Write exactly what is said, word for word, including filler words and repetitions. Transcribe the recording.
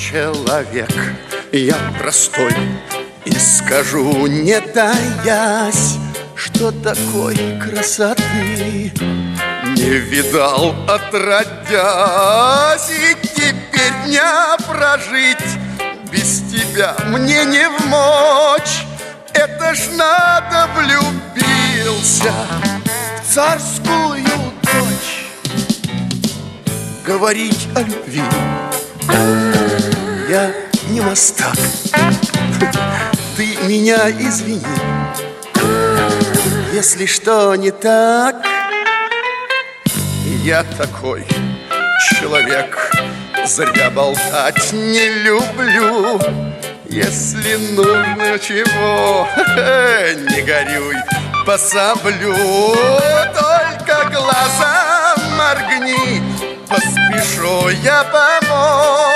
человек я простой, и скажу, не таясь, что такой красоты не видал отродясь. И теперь дня прожить без тебя мне не вмочь. Это ж надо влюбился в царскую дочь. Говорить о любви я не мастак. Ты меня извини, если что не так. Я такой человек, зря болтать не люблю. Если нужно чего, не горюй, пособлю. Только глаза моргни, поспешу я помочь.